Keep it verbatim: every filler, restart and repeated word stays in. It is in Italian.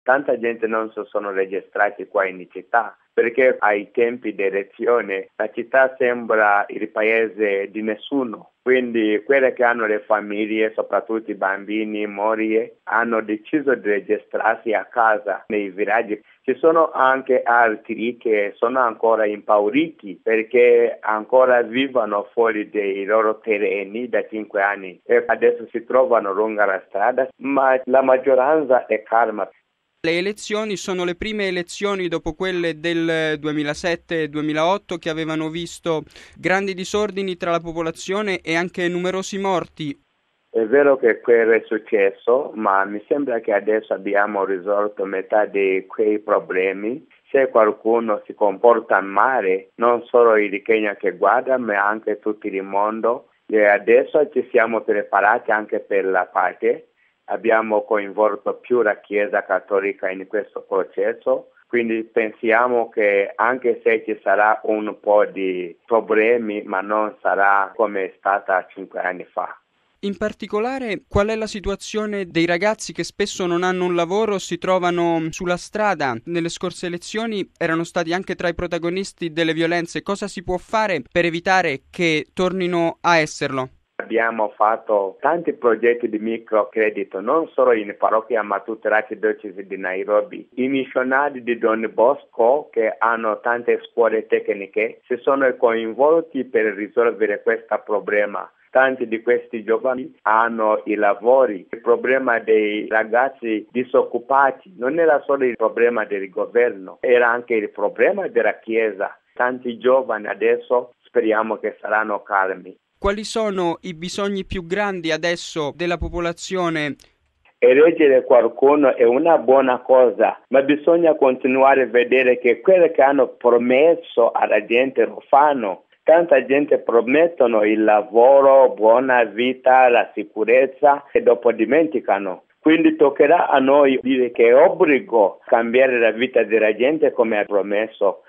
Tanta gente non si sono registrati qua in città perché ai tempi di elezione la città sembra il paese di nessuno. Quindi quelle che hanno le famiglie, soprattutto i bambini, mogli, hanno deciso di registrarsi a casa nei villaggi. Ci sono anche altri che sono ancora impauriti perché ancora vivono fuori dei loro terreni da cinque anni e adesso si trovano lungo la strada, ma la maggioranza è calma. Le elezioni sono le prime elezioni dopo quelle del duemilasette e duemilaotto che avevano visto grandi disordini tra la popolazione e anche numerosi morti. È vero che quello è successo, ma mi sembra che adesso abbiamo risolto metà di quei problemi. Se qualcuno si comporta male, non solo il Kenya che guarda, ma anche tutto il mondo. E adesso ci siamo preparati anche per la pace. Abbiamo coinvolto più la Chiesa Cattolica in questo processo, quindi pensiamo che anche se ci sarà un po' di problemi, ma non sarà come è stata cinque anni fa. In particolare, qual è la situazione dei ragazzi che spesso non hanno un lavoro, si trovano sulla strada? Nelle scorse elezioni erano stati anche tra i protagonisti delle violenze. Cosa si può fare per evitare che tornino a esserlo? Abbiamo fatto tanti progetti di microcredito, non solo in parrocchia ma tutte le arcidiocesi di Nairobi. I missionari di Don Bosco, che hanno tante scuole tecniche, si sono coinvolti per risolvere questo problema. Tanti di questi giovani hanno i lavori. Il problema dei ragazzi disoccupati non era solo il problema del governo, era anche il problema della Chiesa. Tanti giovani adesso speriamo che saranno calmi. Quali sono i bisogni più grandi adesso della popolazione? Eleggere qualcuno è una buona cosa, ma bisogna continuare a vedere che quello che hanno promesso alla gente lo fanno. Tanta gente promettono il lavoro, buona vita, la sicurezza e dopo dimenticano. Quindi toccherà a noi dire che è obbligo cambiare la vita della gente come ha promesso.